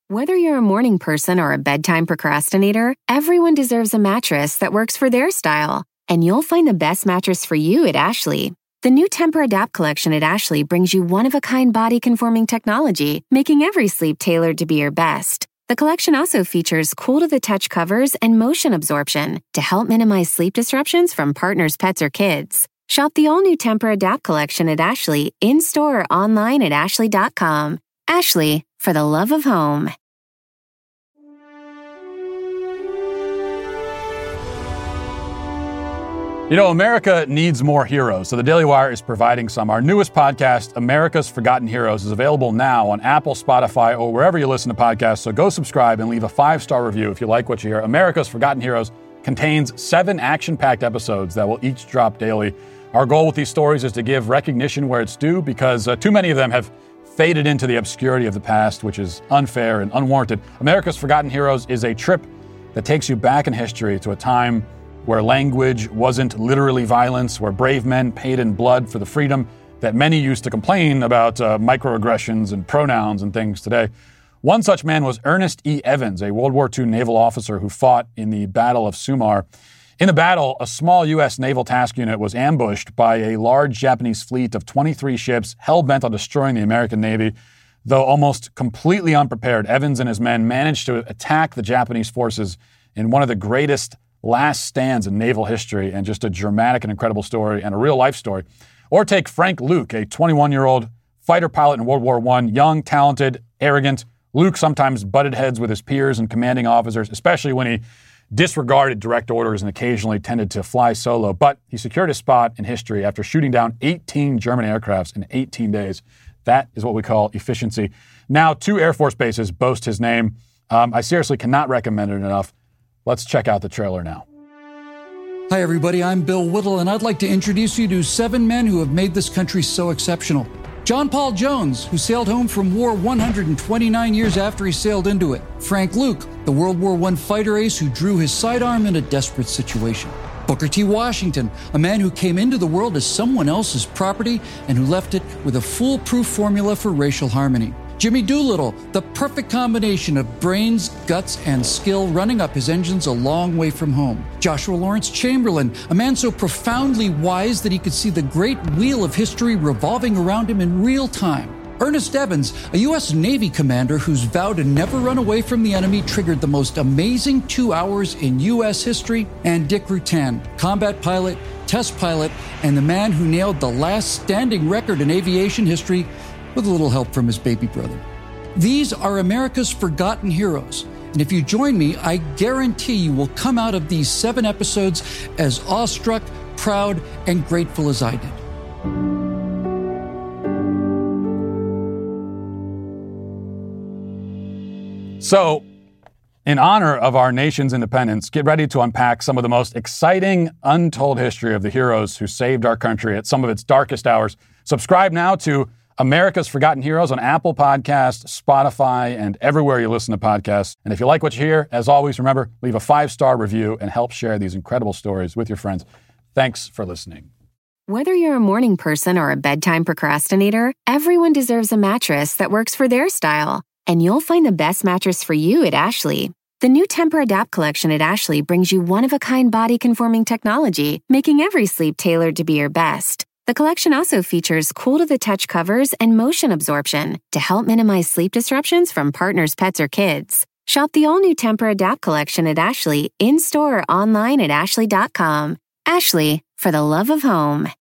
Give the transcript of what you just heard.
Whether you're a morning person or a bedtime procrastinator, everyone deserves a mattress that works for their style. And you'll find the best mattress for you at Ashley. The new Temper-Adapt collection at Ashley brings you one-of-a-kind body-conforming technology, making every sleep tailored to be your best. The collection also features cool-to-the-touch covers and motion absorption to help minimize sleep disruptions from partners, pets, or kids. Shop the all-new Temper-Adapt collection at Ashley, in-store or online at ashley.com. Ashley, for the love of home. You know, America needs more heroes, so the Daily Wire is providing some. Our newest podcast, America's Forgotten Heroes, is available now on Apple, Spotify, or wherever you listen to podcasts, so go subscribe and leave a 5-star review if you like what you hear. America's Forgotten Heroes contains 7 action-packed episodes that will each drop daily. Our goal with these stories is to give recognition where it's due, because too many of them have faded into the obscurity of the past, which is unfair and unwarranted. America's Forgotten Heroes is a trip that takes you back in history to a time where language wasn't literally violence, where brave men paid in blood for the freedom that many used to complain about microaggressions and pronouns and things today. One such man was Ernest E. Evans, a World War II naval officer who fought in the Battle of Sumar. In the battle, a small U.S. naval task unit was ambushed by a large Japanese fleet of 23 ships hell-bent on destroying the American Navy. Though almost completely unprepared, Evans and his men managed to attack the Japanese forces in one of the greatest last stands in naval history, and just a dramatic and incredible story and a real-life story. Or take Frank Luke, a 21-year-old fighter pilot in World War I, young, talented, arrogant. Luke sometimes butted heads with his peers and commanding officers, especially when he disregarded direct orders and occasionally tended to fly solo. But he secured his spot in history after shooting down 18 German aircrafts in 18 days. That is what we call efficiency. Now, 2 Air Force bases boast his name. I seriously cannot recommend it enough. Let's check out the trailer now. Hi, everybody. I'm Bill Whittle, and I'd like to introduce you to 7 men who have made this country so exceptional. John Paul Jones, who sailed home from war 129 years after he sailed into it. Frank Luke, the World War I fighter ace who drew his sidearm in a desperate situation. Booker T. Washington, a man who came into the world as someone else's property and who left it with a foolproof formula for racial harmony. Jimmy Doolittle, the perfect combination of brains, guts, and skill, running up his engines a long way from home. Joshua Lawrence Chamberlain, a man so profoundly wise that he could see the great wheel of history revolving around him in real time. Ernest Evans, a U.S. Navy commander whose vow to never run away from the enemy triggered the most amazing 2 hours in U.S. history. And Dick Rutan, combat pilot, test pilot, and the man who nailed the last standing record in aviation history with a little help from his baby brother. These are America's Forgotten Heroes. And if you join me, I guarantee you will come out of these 7 episodes as awestruck, proud, and grateful as I did. So, in honor of our nation's independence, get ready to unpack some of the most exciting, untold history of the heroes who saved our country at some of its darkest hours. Subscribe now to America's Forgotten Heroes on Apple Podcasts, Spotify, and everywhere you listen to podcasts. And if you like what you hear, as always, remember, leave a 5-star review and help share these incredible stories with your friends. Thanks for listening. Whether you're a morning person or a bedtime procrastinator, everyone deserves a mattress that works for their style. And you'll find the best mattress for you at Ashley. The new Temper-Adapt collection at Ashley brings you one-of-a-kind body-conforming technology, making every sleep tailored to be your best. The collection also features cool-to-the-touch covers and motion absorption to help minimize sleep disruptions from partners, pets, or kids. Shop the all-new Temper-Adapt collection at Ashley, in-store or online at ashley.com. Ashley, for the love of home.